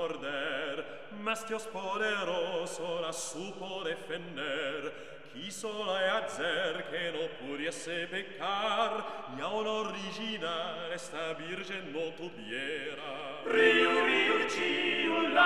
morder, mas Dios poderoso la supo defender. Quiso e hacer que no pudiese pecar, y aun original esta virgen no tuviera. Riu, riu, ciu,